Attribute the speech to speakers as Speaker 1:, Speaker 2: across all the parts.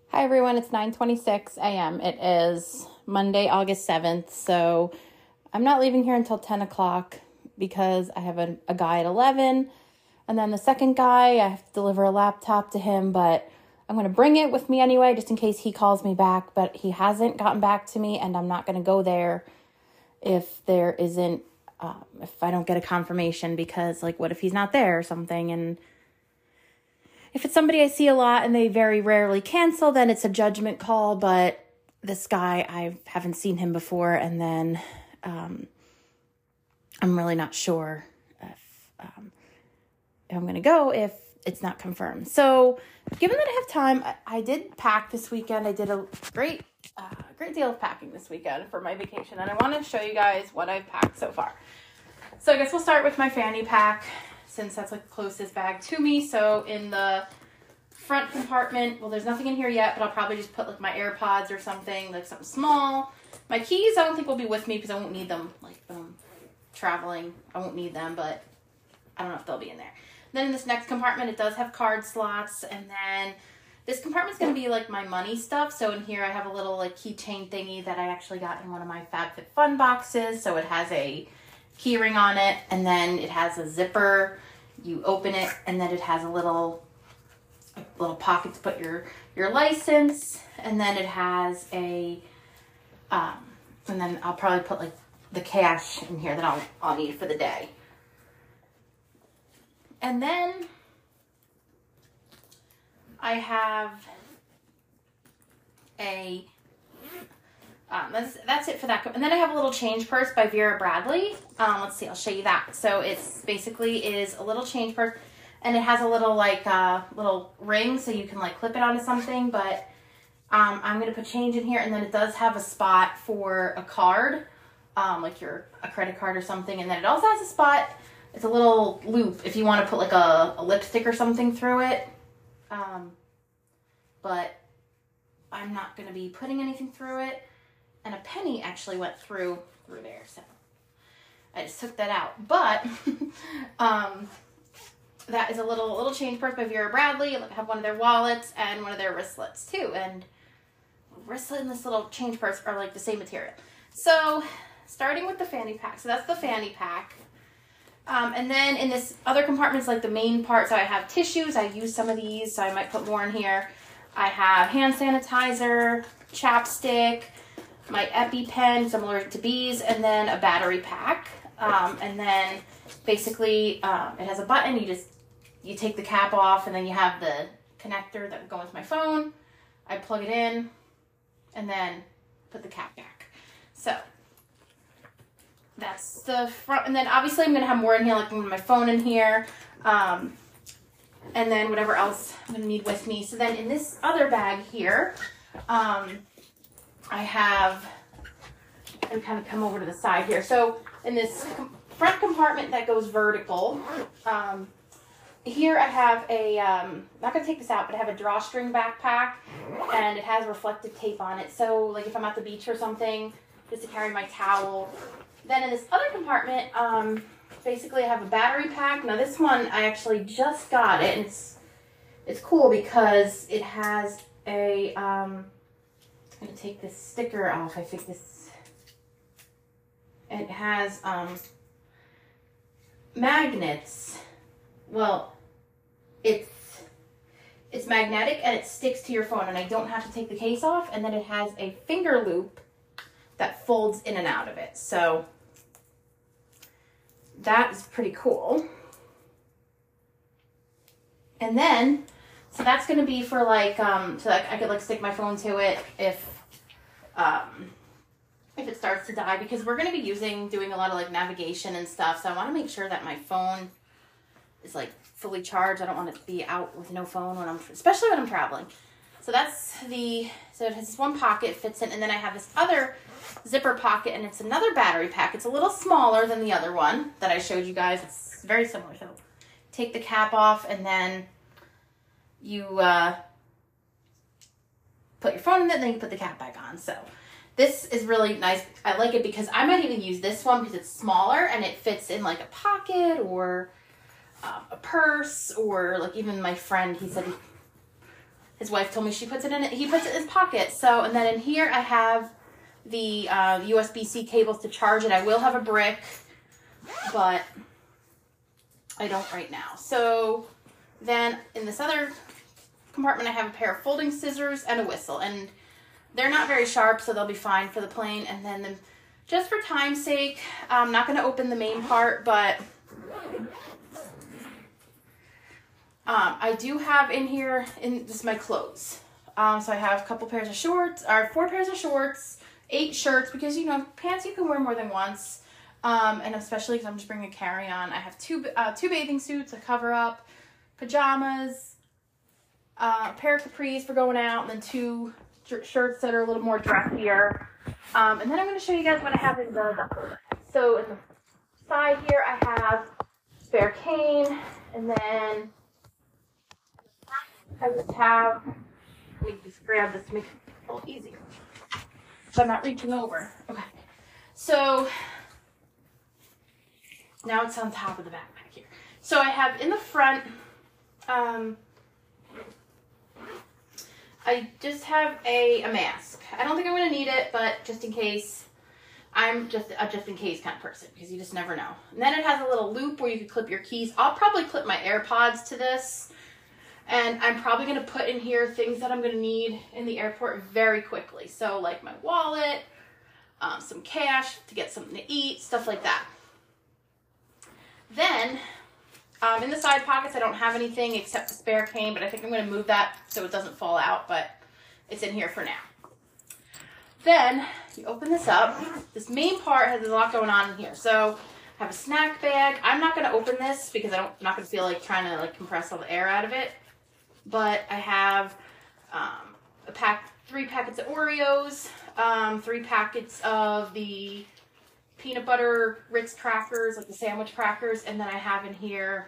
Speaker 1: Hi everyone, it's 9:26 a.m. It is Monday, August 7th, so I'm not leaving here until 10 o'clock because I have a guy at 11, and then the second guy, I have to deliver a laptop to him, but I'm going to bring it with me anyway, just in case he calls me back, but he hasn't gotten back to me, and I'm not going to go there if there isn't, if I don't get a confirmation, because, like, what if he's not there or something, and if it's somebody I see a lot and they very rarely cancel, then it's a judgment call. But this guy, I haven't seen him before. And then I'm really not sure if I'm going to go if it's not confirmed. So given that I have time, I did pack this weekend. I did a great deal of packing this weekend for my vacation. And I want to show you guys what I've packed so far. So I guess we'll start with my fanny pack, since that's like the closest bag to me. So in the front compartment, well, there's nothing in here yet, but I'll probably just put like my AirPods or something, like something small. My keys, I don't think will be with me because I won't need them. Like traveling, I won't need them, but I don't know if they'll be in there. Then in this next compartment, it does have card slots, and then this compartment's going to be like my money stuff. So in here, I have a little like keychain thingy that I actually got in one of my FabFitFun boxes. So it has a key ring on it, and then it has a zipper. You open it, and then it has a little pocket to put your license, and then it has a and then I'll probably put like the cash in here that I'll need for the day. And then I have a that's it for that. And then I have a little change purse by Vera Bradley. Let's see, I'll show you that. So it's basically is a little change purse, and it has a little like little ring so you can like clip it onto something. But I'm gonna put change in here, and then it does have a spot for a card, like a credit card or something. And then it also has a spot. It's a little loop if you want to put like a lipstick or something through it. But I'm not gonna be putting anything through it. And a penny actually went through there, so I just took that out. But that is a little change purse by Vera Bradley. I have one of their wallets and one of their wristlets too. And wristlet and this little change purse are like the same material. So starting with the fanny pack. So that's the fanny pack. And then in this other compartment is like the main part. So I have tissues. I use some of these, so I might put more in here. I have hand sanitizer, chapstick, my EpiPen, because I'm allergic to bees, and then a battery pack. And then basically it has a button. You take the cap off, and then you have the connector that would go into my phone. I plug it in, and then put the cap back. So that's the front. And then obviously I'm going to have more in here, like my phone in here. And then whatever else I'm going to need with me. So then in this other bag here, I have, and kind of come over to the side here. So in this front compartment that goes vertical, here I have a, I'm not going to take this out, but I have a drawstring backpack, and it has reflective tape on it. So like if I'm at the beach or something, just to carry my towel. Then in this other compartment, basically I have a battery pack. Now this one, I actually just got it, and it's cool because it has a, I'm going to take this sticker off. I think it has magnets. Well, it's magnetic, and it sticks to your phone, and I don't have to take the case off. And then it has a finger loop that folds in and out of it. So that is pretty cool. And then, so that's going to be for like, so I could like stick my phone to it if it starts to die, because we're going to be doing a lot of like navigation and stuff. So I want to make sure that my phone is like fully charged. I don't want it to be out with no phone especially when I'm traveling. So so it has this one pocket, fits in, and then I have this other zipper pocket, and it's another battery pack. It's a little smaller than the other one that I showed you guys. It's very similar. So take the cap off, and then you put your phone in it, and then you put the cap back on. So this is really nice. I like it because I might even use this one because it's smaller and it fits in like a pocket or a purse, or like even my friend, he said his wife told me he puts it in his pocket. So, and then in here I have the USB-C cables to charge it. I will have a brick, but I don't right now. So then in this other compartment I have a pair of folding scissors and a whistle, and they're not very sharp, so they'll be fine for the plane. And then just for time's sake, I'm not going to open the main part, but I do have in here, this is my clothes. So I have a couple pairs of shorts, or 4 pairs of shorts, 8 shirts, because, you know, pants you can wear more than once. And especially because I'm just bringing a carry-on. I have two bathing suits, a cover-up, pajamas, a pair of capris for going out, and then 2 shirts that are a little more dressier. And then I'm going to show you guys what I have in the duffel. So in the side here, I have spare cane, and then I just have, let me just grab this to make it a little easier, so I'm not reaching over. Okay, so now it's on top of the backpack here. So I have in the front, I just have a mask. I don't think I'm going to need it, but just in case, I'm just a just in case kind of person, because you just never know. And then it has a little loop where you can clip your keys. I'll probably clip my AirPods to this, and I'm probably going to put in here things that I'm going to need in the airport very quickly. So like my wallet, some cash to get something to eat, stuff like that. Then in the side pockets, I don't have anything except the spare cane, but I think I'm going to move that so it doesn't fall out, but it's in here for now. Then you open this up. This main part has a lot going on in here. So I have a snack bag. I'm not going to open this because I'm not going to feel like trying to like compress all the air out of it. But I have 3 packets of Oreos, 3 packets of the peanut butter Ritz crackers, like the sandwich crackers, and then I have in here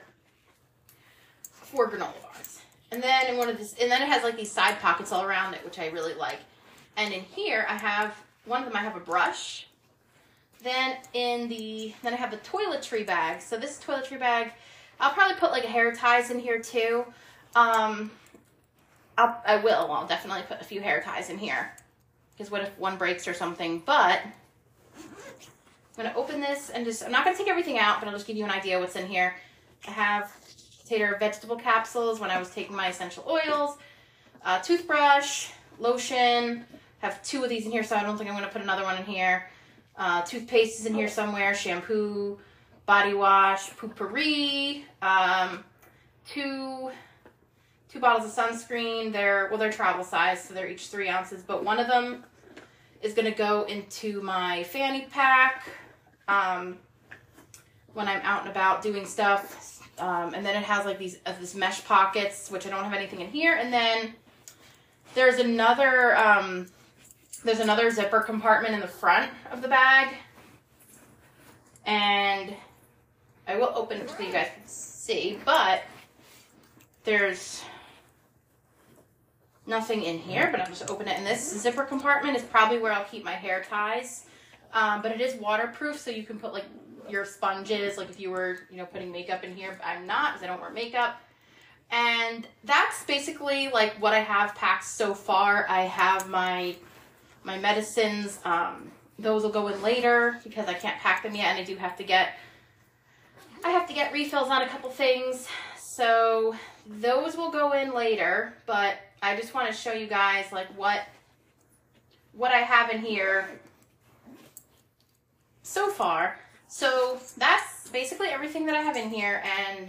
Speaker 1: 4 granola bars. And then in and then it has like these side pockets all around it, which I really like. And in here I have, one of them I have a brush. Then then I have the toiletry bag. So this toiletry bag, I'll probably put like hair ties in here too. I'll definitely put a few hair ties in here, because what if one breaks or something. But I'm going to open this and I'm not going to take everything out, but I'll just give you an idea what's in here. I have potato vegetable capsules when I was taking my essential oils, toothbrush, lotion. I have 2 of these in here, so I don't think I'm going to put another one in here. Toothpaste is in here somewhere, shampoo, body wash, Poo-Pourri, 2 bottles of sunscreen. They're travel size, so they're each 3 ounces, but one of them is going to go into my fanny pack when I'm out and about doing stuff. And then it has like these mesh pockets, which I don't have anything in here. And then there's another zipper compartment in the front of the bag. And I will open it so you guys can see, but there's nothing in here, but I'll just open it. And this zipper compartment is probably where I'll keep my hair ties. But it is waterproof, so you can put like your sponges, like if you were, you know, putting makeup in here. But I'm not, because I don't wear makeup. And that's basically like what I have packed so far. I have my medicines. Those will go in later because I can't pack them yet, and I have to get refills on a couple things. So those will go in later, but I just want to show you guys like what I have in here so far. So that's basically everything that I have in here, and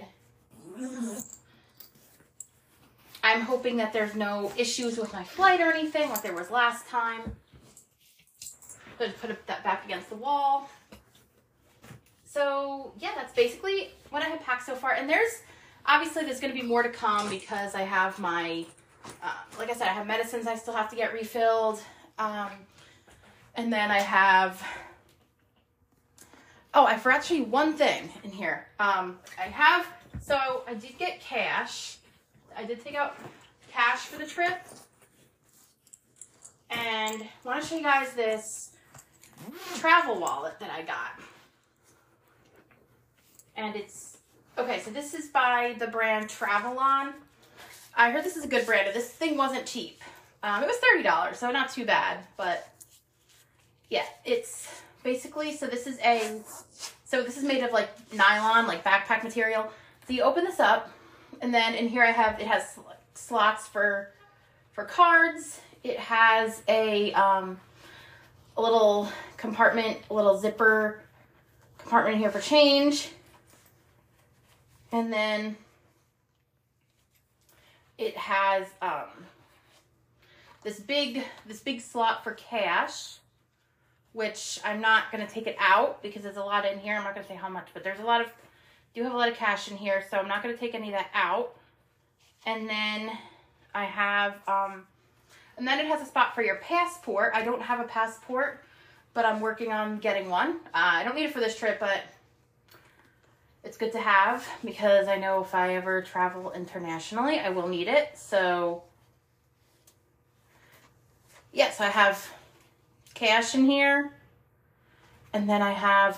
Speaker 1: I'm hoping that there's no issues with my flight or anything like there was last time. So just put that back against the wall. So yeah, that's basically what I have packed so far. And there's going to be more to come, because I have my, like I said, I have medicines I still have to get refilled. And then I have, I forgot to show you one thing in here. So I did get cash. I did take out cash for the trip. And I want to show you guys this travel wallet that I got. And it's, okay, so this is by the brand Travelon. I heard this is a good brand, and this thing wasn't cheap. It was $30, so not too bad, but yeah, it's basically, so this is made of like nylon, like backpack material. So you open this up, and then in here it has slots for cards. It has a little compartment, a little zipper compartment here for change. And then it has this big slot for cash, which I'm not going to take it out because there's a lot in here. I'm not going to say how much, but there's do have a lot of cash in here, so I'm not going to take any of that out. And then I have, and then it has a spot for your passport. I don't have a passport, but I'm working on getting one. I don't need it for this trip, but it's good to have because I know if I ever travel internationally, I will need it. So, yes, I have cash in here. And then I have,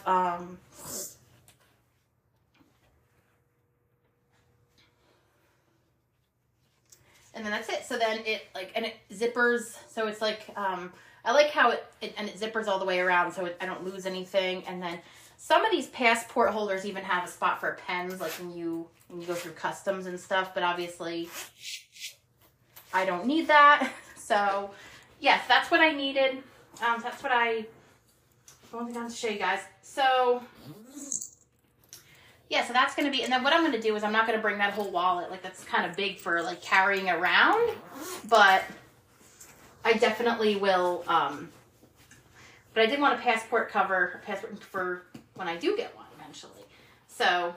Speaker 1: and then that's it. So then it zippers. So it's like, I like how it zippers all the way around so I don't lose anything. And then some of these passport holders even have a spot for pens, like when you go through customs and stuff, but obviously I don't need that. So yes, that's what I needed. That's what I wanted to show you guys. So yeah, so that's going to be, and then what I'm going to do is I'm not going to bring that whole wallet. Like that's kind of big for like carrying around, but I definitely will, but I did want a passport cover, a passport for when I do get one eventually. So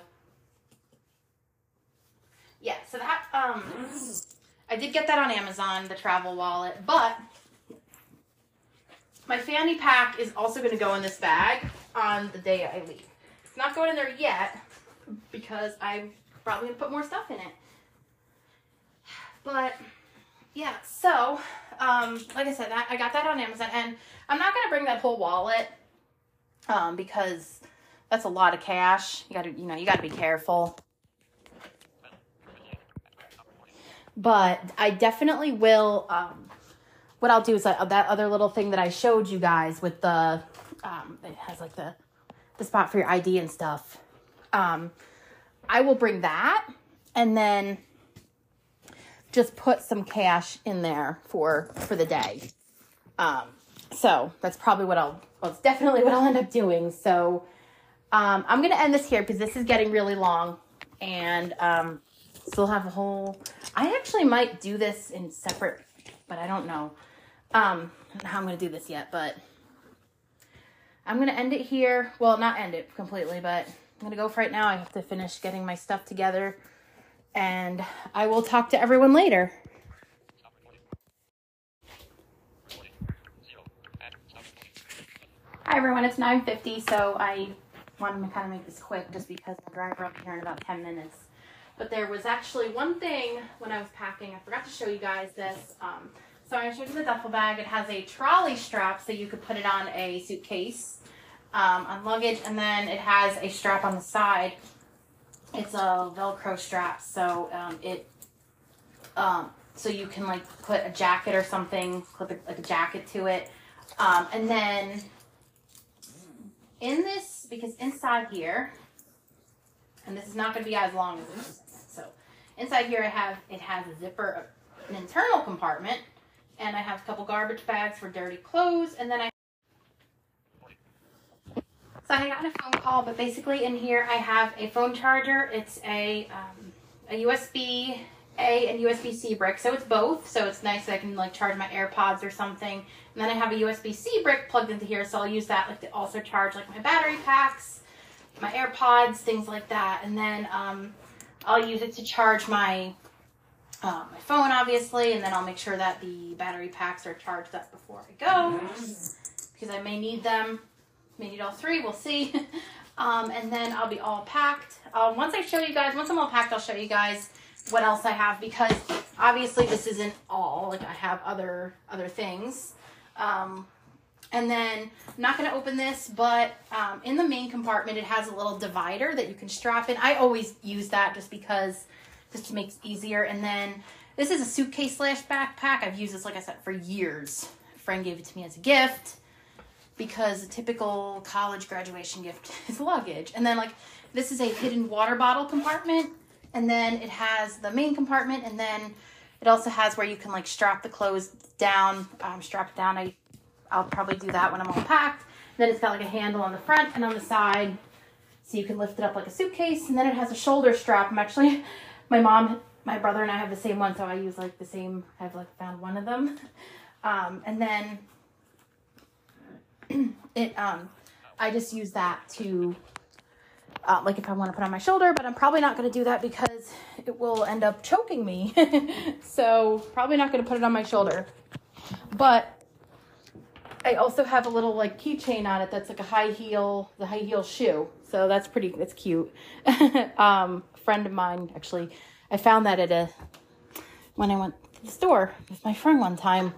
Speaker 1: yeah, so that, I did get that on Amazon, the travel wallet, but my fanny pack is also going to go in this bag on the day I leave. It's not going in there yet because I'm probably going to put more stuff in it. But yeah, so like I said, I got that on Amazon, and I'm not going to bring that whole wallet because that's a lot of cash. You got to be careful. But I definitely will, what I'll do is that other little thing that I showed you guys with the, it has like the spot for your ID and stuff. I will bring that and then just put some cash in there for the day. So that's probably it's definitely what I'll end up doing. So, I'm going to end this here because this is getting really long, and, still have I actually might do this in separate, but I don't know, how I'm going to do this yet, but I'm going to end it here. Well, not end it completely, but I'm going to go for right now. I have to finish getting my stuff together, and I will talk to everyone later. Hi everyone, it's 9:50, so I wanted to kind of make this quick just because I'll drive up here in about 10 minutes. But there was actually one thing when I was packing, I forgot to show you guys this. So I showed you the duffel bag. It has a trolley strap so you could put it on a suitcase, on luggage, and then it has a strap on the side. It's a Velcro strap, so so you can like put a jacket or something, clip like a jacket to it, and then in this, because inside here, and this is not going to be as long as this. So inside here it has a zipper, an internal compartment, and I have a couple garbage bags for dirty clothes, and then so I got a phone call, but basically in here I have a phone charger. It's a USB A and USB-C brick, so it's both, so it's nice that I can like charge my AirPods or something. And then I have a USB-C brick plugged into here, so I'll use that like to also charge like my battery packs, my AirPods, things like that. And then I'll use it to charge my my phone, obviously, and then I'll make sure that the battery packs are charged up before I go, because I may need them, may need all three, we'll see. And then I'll be all packed. Once I'm all packed, I'll show you guys what else I have, because obviously this isn't all, like I have other things. And then I'm not going to open this, but in the main compartment, it has a little divider that you can strap in. I always use that just because just to make it easier. And then this is a suitcase slash backpack. I've used this, like I said, for years. A friend gave it to me as a gift because a typical college graduation gift is luggage. And then like this is a hidden water bottle compartment. And then it has the main compartment, and then it also has where you can like strap the clothes down, strap it down. I'll probably do that when I'm all packed. Then it's got like a handle on the front and on the side, so you can lift it up like a suitcase. And then it has a shoulder strap. My mom, my brother and I have the same one, so I use like the same, I've like found one of them. And then I just use that to, like if I want to put on my shoulder, but I'm probably not going to do that because it will end up choking me. So probably not going to put it on my shoulder. But I also have a little like keychain on it that's like the high heel shoe. So that's cute. A friend of mine, actually, I found that when I went to the store with my friend one time.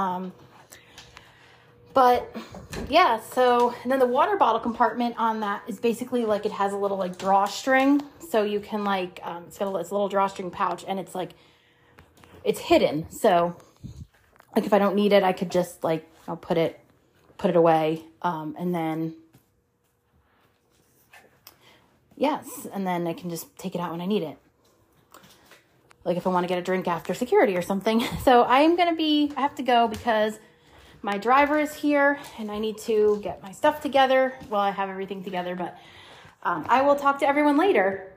Speaker 1: But yeah, so, and then the water bottle compartment on that is basically like, it has a little like drawstring. So you can like, it's got this little drawstring pouch, and it's like, it's hidden. So like if I don't need it, I could just like, I'll put it away. And then, yes. And then I can just take it out when I need it. Like if I want to get a drink after security or something. So I have to go because my driver is here and I need to get my stuff together. Well, I have everything together, but I will talk to everyone later.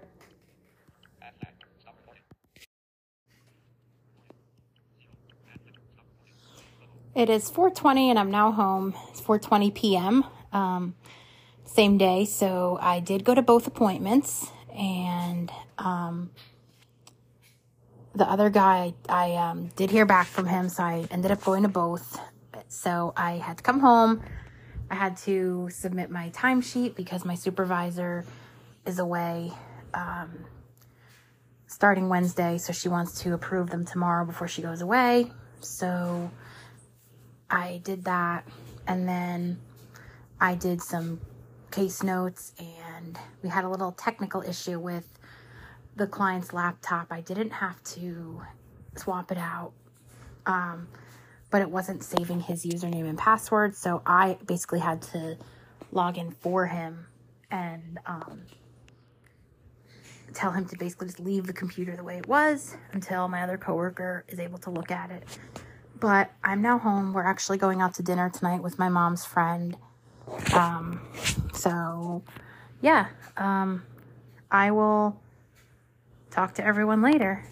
Speaker 1: It is 4:20 and I'm now home. It's 4:20 p.m. Same day. So I did go to both appointments, and the other guy, I did hear back from him. So I ended up going to both. So I had to come home. I had to submit my timesheet because my supervisor is away starting Wednesday. So she wants to approve them tomorrow before she goes away. So I did that. And then I did some case notes, and we had a little technical issue with the client's laptop. I didn't have to swap it out. But it wasn't saving his username and password, so I basically had to log in for him and tell him to basically just leave the computer the way it was until my other coworker is able to look at it. But I'm now home. We're actually going out to dinner tonight with my mom's friend. So yeah, I will talk to everyone later.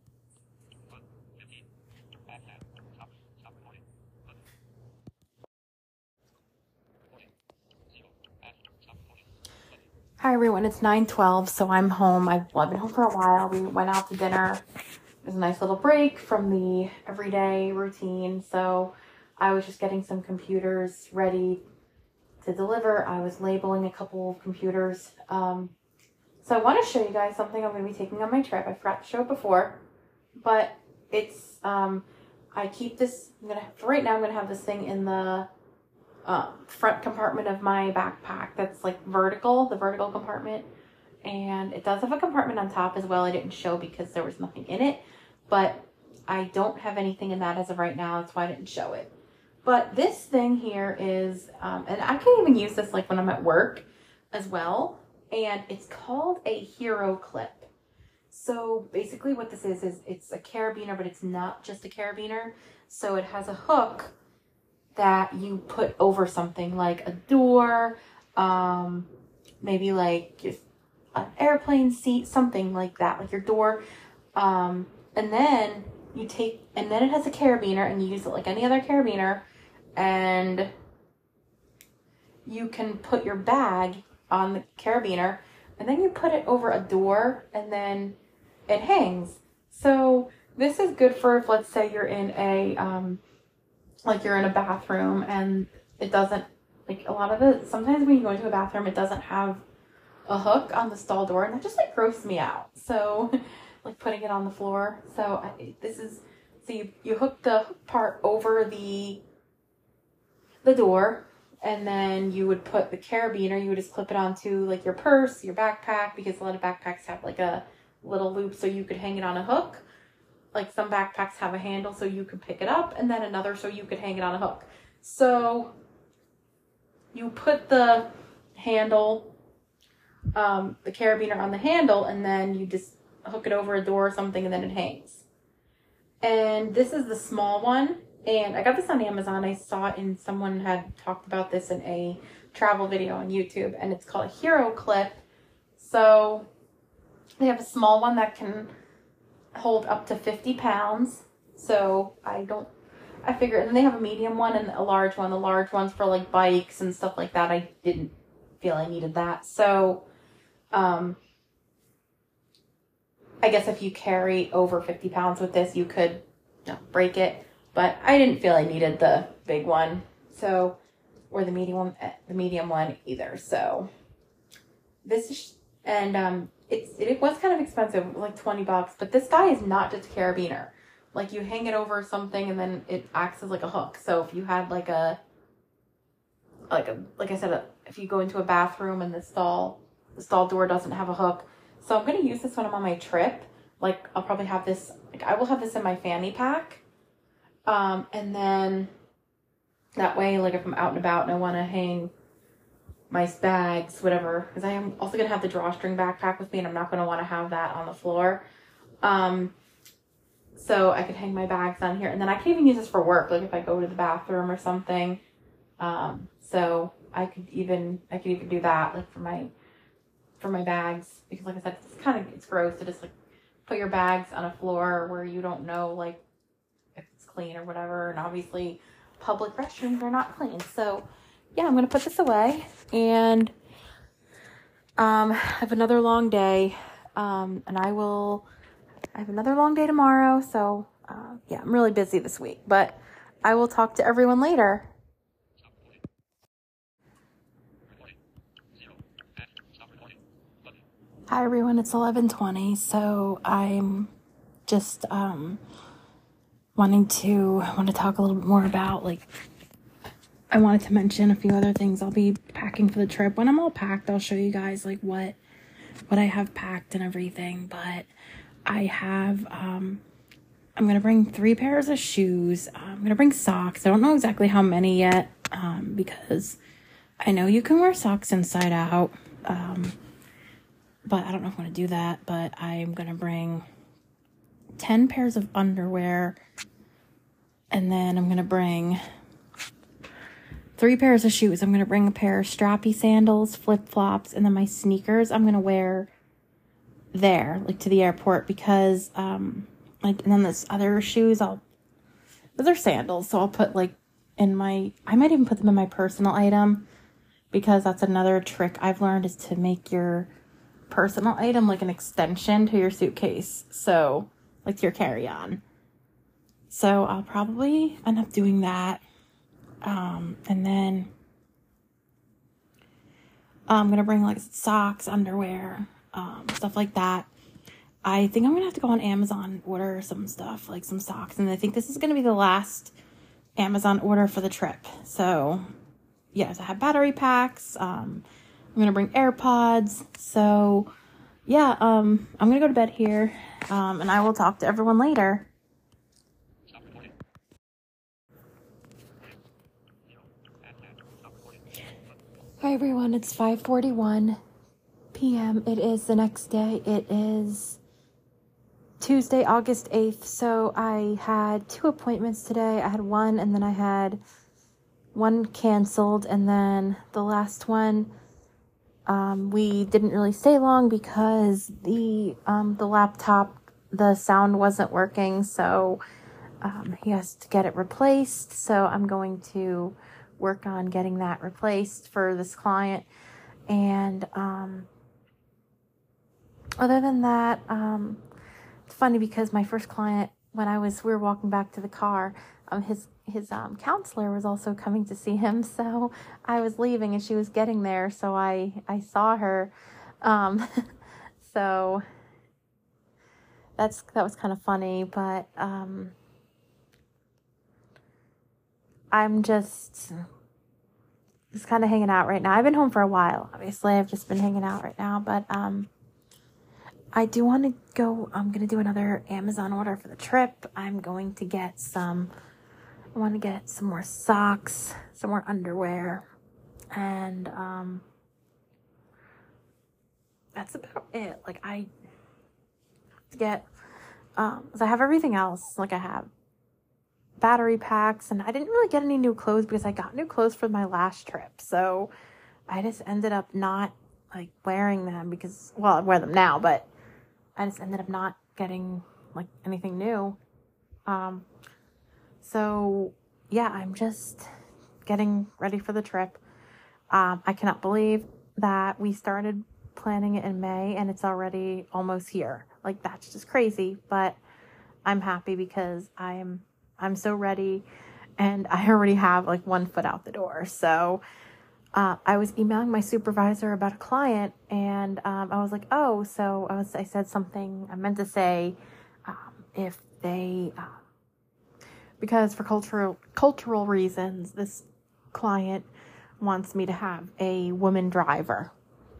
Speaker 1: Hi everyone, it's 9:12, so I'm home. I've been home for a while. We went out to dinner. It was a nice little break from the everyday routine. So I was just getting some computers ready to deliver. I was labeling a couple of computers. So I want to show you guys something I'm going to be taking on my trip. I forgot to show it before, but it's, I keep this, for right now, I'm going to have this thing in the front compartment of my backpack that's like the vertical compartment, and it does have a compartment on top as well. I didn't show because there was nothing in it, but I don't have anything in that as of right now. That's why I didn't show it. But this thing here is, and I can even use this like when I'm at work as well, and it's called a Hero Clip. So basically what this is it's a carabiner, but it's not just a carabiner. So it has a hook that you put over something like a door, maybe like an airplane seat, something like that, like your door. And then it has a carabiner, and you use it like any other carabiner, and you can put your bag on the carabiner, and then you put it over a door, and then it hangs. So this is good for if, let's say, you're in a you're in a bathroom and it doesn't, like sometimes when you go into a bathroom, it doesn't have a hook on the stall door, and that just like grosses me out. So like putting it on the floor. So you hook the hook part over the door, and then you would put the carabiner, you would just clip it onto like your purse, your backpack, because a lot of backpacks have like a little loop so you could hang it on a hook. Like some backpacks have a handle so you could pick it up, and then another so you could hang it on a hook. So you put the handle, the carabiner on the handle, and then you just hook it over a door or something, and then it hangs. And this is the small one, and I got this on Amazon. I saw it in, someone had talked about this in a travel video on YouTube, and it's called a Hero Clip. So they have a small one that can hold up to 50 pounds. So I figure, and then they have a medium one and a large one. The large one's for like bikes and stuff like that. I didn't feel I needed that. So, I guess if you carry over 50 pounds with this, you could break it, but I didn't feel I needed the big one. So, or the medium one either. So this is, and, it was kind of expensive, like $20, but this guy is not just a carabiner. Like you hang it over something and then it acts as like a hook. So if you had like I said, if you go into a bathroom and the stall door doesn't have a hook. So I'm going to use this when I'm on my trip. Like I'll probably have this, like I will have this in my fanny pack. And then that way, like if I'm out and about and I want to hang my bags, whatever, because I am also going to have the drawstring backpack with me and I'm not going to want to have that on the floor. So I could hang my bags on here, and then I can even use this for work, like if I go to the bathroom or something. So I could even do that, like for my bags, because like I said, it's gross to just like put your bags on a floor where you don't know like if it's clean or whatever, and obviously public restrooms are not clean. So yeah, I'm gonna put this away, and I have another long day, and I have another long day tomorrow. So yeah, I'm really busy this week, but I will talk to everyone later. Hi everyone, it's 11:20. So I'm just want to talk a little bit more about, like, I wanted to mention a few other things I'll be packing for the trip. When I'm all packed, I'll show you guys like what I have packed and everything. But I have I'm gonna bring 3 pairs of shoes. I'm gonna bring socks. I don't know exactly how many yet, because I know you can wear socks inside out, but I don't know if I'm gonna do that. But I'm gonna bring 10 pairs of underwear, and then I'm gonna bring 3 pairs of shoes. I'm going to bring a pair of strappy sandals, flip-flops, and then my sneakers I'm going to wear there, like to the airport, because, and then this other shoes, those are sandals, so I'll put like I might even put them in my personal item, because that's another trick I've learned, is to make your personal item like an extension to your suitcase, so like your carry-on. So I'll probably end up doing that. And then I'm going to bring like socks, underwear, stuff like that. I think I'm going to have to go on Amazon, order some stuff, like some socks. And I think this is going to be the last Amazon order for the trip. So yes, I have battery packs. I'm going to bring AirPods. So yeah, I'm going to go to bed here. And I will talk to everyone later. Hi everyone, it's 5:41 p.m. It is the next day. It is Tuesday, August 8th. So I had 2 appointments today. I had one, and then I had one canceled, and then the last one, we didn't really stay long because the laptop, the sound wasn't working. So he has to get it replaced. So I'm going to work on getting that replaced for this client. And other than that, it's funny because my first client, when we were walking back to the car, his counselor was also coming to see him. So I was leaving and she was getting there, so I saw her. So that was kind of funny, but I'm just kind of hanging out right now. I've been home for a while. Obviously, I've just been hanging out right now, but I do want to go, I'm going to do another Amazon order for the trip. I want to get some more socks, some more underwear, and that's about it. Like I get, so I have everything else. Like I have battery packs, and I didn't really get any new clothes because I got new clothes for my last trip. So I just ended up not like wearing them because, well, I wear them now, but I just ended up not getting like anything new. So yeah, I'm just getting ready for the trip. I cannot believe that we started planning it in May and it's already almost here. Like that's just crazy, but I'm happy because I'm so ready and I already have like one foot out the door. So I was emailing my supervisor about a client, and I was like, oh, so I said something, I meant to say, if they, because for cultural reasons, this client wants me to have a woman driver.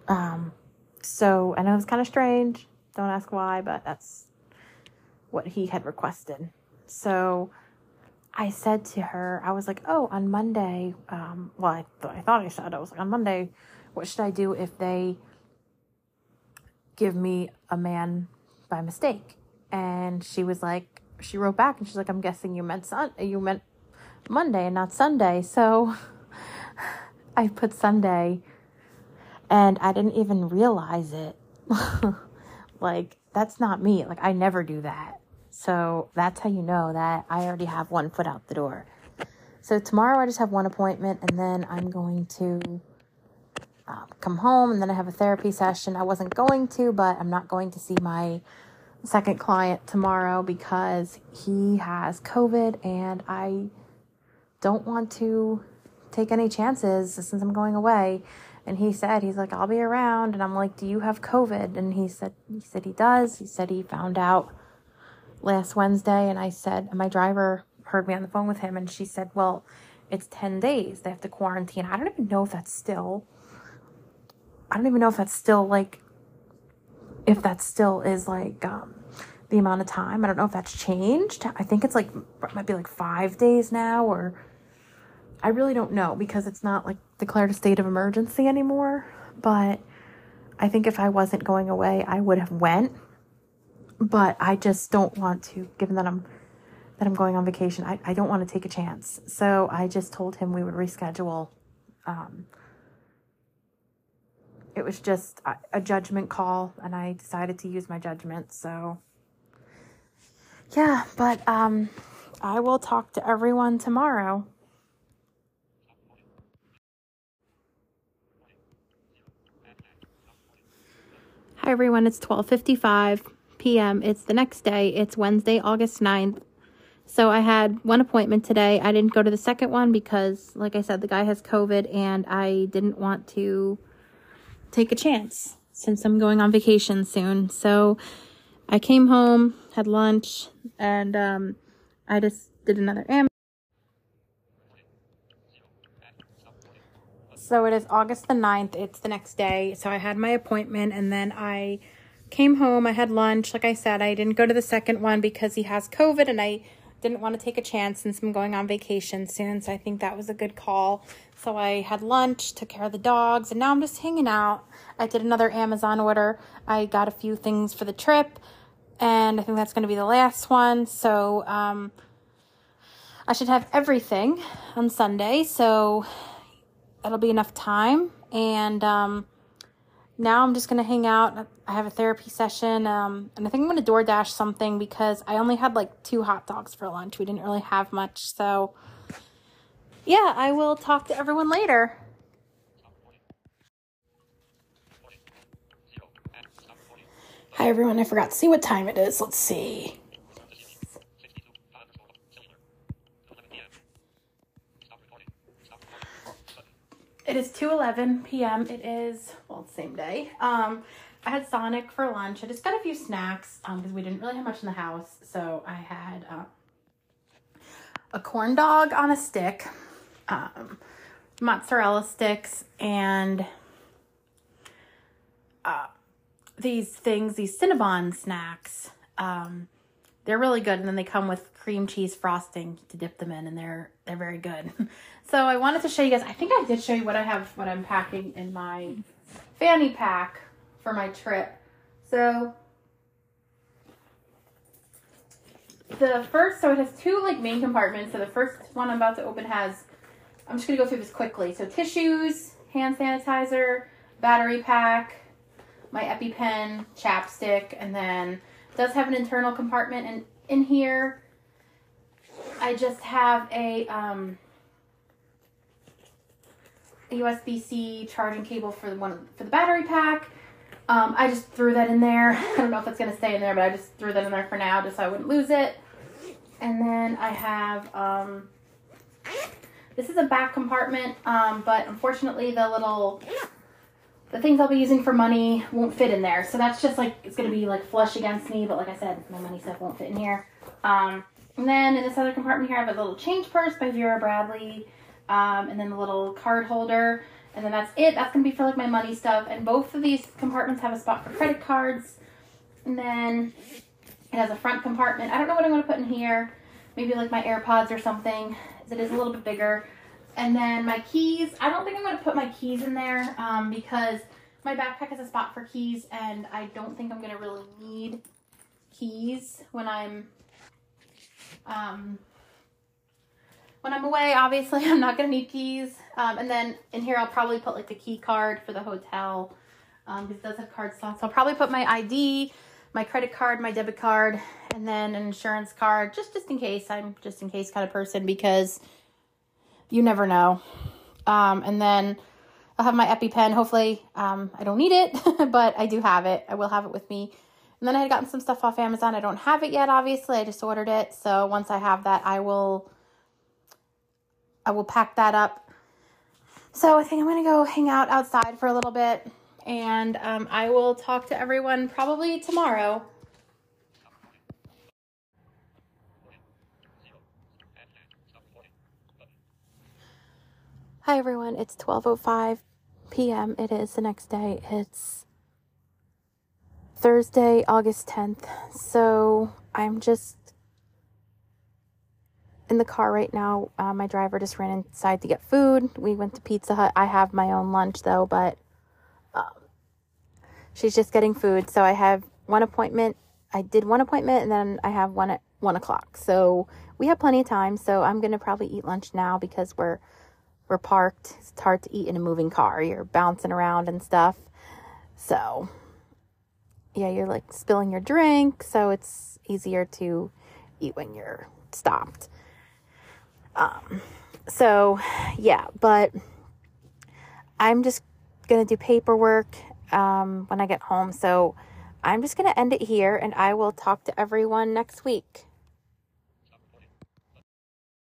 Speaker 1: So I know it's kind of strange. Don't ask why, but that's what he had requested. So I said to her, I was like, oh, on Monday, I was like, on Monday, what should I do if they give me a man by mistake? And she was like, she wrote back and she's like, I'm guessing you meant Monday and not Sunday. So I put Sunday and I didn't even realize it. Like, that's not me. Like, I never do that. So that's how you know that I already have one foot out the door. So tomorrow I just have one appointment, and then I'm going to come home, and then I have a therapy session. I wasn't going to, but I'm not going to see my second client tomorrow because he has COVID, and I don't want to take any chances since I'm going away. And he's like, I'll be around. And I'm like, do you have COVID? And he said he does. He said he found out last Wednesday, and I said, my driver heard me on the phone with him, and she said, well, it's 10 days. They have to quarantine. I don't even know if that's still like, if that still is like, the amount of time. I don't know if that's changed. I think it's like, it might be like 5 days now, or I really don't know because it's not like declared a state of emergency anymore. But I think if I wasn't going away, I would have went. But I just don't want to, given that I'm going on vacation, I don't want to take a chance. So I just told him we would reschedule. It was just a judgment call, and I decided to use my judgment. So yeah, but I will talk to everyone tomorrow. Hi everyone, it's 12:55 p.m. It's the next day. It's Wednesday, August 9th. So I had one appointment today. I didn't go to the second one because, like I said, the guy has COVID, and I didn't want to take a chance since I'm going on vacation soon. So I came home, had lunch, and I just did another Amazon. So it is August the 9th. It's the next day. So I had my appointment, and then I came home. I had lunch. Like I said, I didn't go to the second one because he has COVID, and I didn't want to take a chance since I'm going on vacation soon. So I think that was a good call. So I had lunch, took care of the dogs, and now I'm just hanging out. I did another Amazon order. I got a few things for the trip, and I think that's going to be the last one. So I should have everything on Sunday. So that'll be enough time. And now I'm just going to hang out. I have a therapy session, and I think I'm going to DoorDash something because I only had like 2 hot dogs for lunch. We didn't really have much. So yeah, I will talk to everyone later. Hi everyone, I forgot to see what time it is. Let's see. It is 2:11 p.m. It is, well, it's the same day. I had Sonic for lunch. I just got a few snacks because we didn't really have much in the house. So I had a corn dog on a stick, mozzarella sticks, and these things, these Cinnabon snacks. They're really good, and then they come with cream cheese frosting to dip them in, and they're very good. So I wanted to show you guys. I think I did show you what I'm packing in my fanny pack for my trip. So so it has two like main compartments. So the first one I'm about to open has, I'm just gonna go through this quickly. So tissues, hand sanitizer, battery pack, my EpiPen, chapstick, and then it does have an internal compartment. And in here, I just have a USB-C charging cable for the battery pack. I just threw that in there. I don't know if it's gonna stay in there, but I just threw that in there for now, just so I wouldn't lose it. And then I have this is a back compartment, but unfortunately the things I'll be using for money won't fit in there. So that's just like, it's going to be like flush against me. But like I said, my money stuff won't fit in here. And then in this other compartment here, I have a little change purse by Vera Bradley. And then the little card holder. And then that's it. That's going to be for like my money stuff. And both of these compartments have a spot for credit cards. And then it has a front compartment. I don't know what I'm going to put in here. Maybe like my AirPods or something. It is a little bit bigger. And then my keys, I don't think I'm going to put my keys in there because my backpack has a spot for keys, and I don't think I'm going to really need keys when I'm away. Obviously, I'm not going to need keys. And then in here, I'll probably put like the key card for the hotel because it does have card slots. So I'll probably put my ID, my credit card, my debit card, and then an insurance card just in case. I'm just in case kind of person because you never know. And then I'll have my EpiPen. Hopefully, I don't need it, but I do have it. I will have it with me. And then I had gotten some stuff off Amazon. I don't have it yet, obviously. I just ordered it. So once I have that, I will pack that up. So I think I'm going to go hang out outside for a little bit. And I will talk to everyone probably tomorrow. Hi everyone, it's 12:05 p.m. It is the next day. It's Thursday, August 10th. So I'm just in the car right now. My driver just ran inside to get food. We went to Pizza Hut. I have my own lunch though, but she's just getting food. So I have one appointment. I did one appointment and then I have one at 1 o'clock. So we have plenty of time. So I'm going to probably eat lunch now because we're parked. It's hard to eat in a moving car. You're bouncing around and stuff. So yeah, you're like spilling your drink. So it's easier to eat when you're stopped. So yeah, but I'm just going to do paperwork, when I get home. So I'm just going to end it here and I will talk to everyone next week.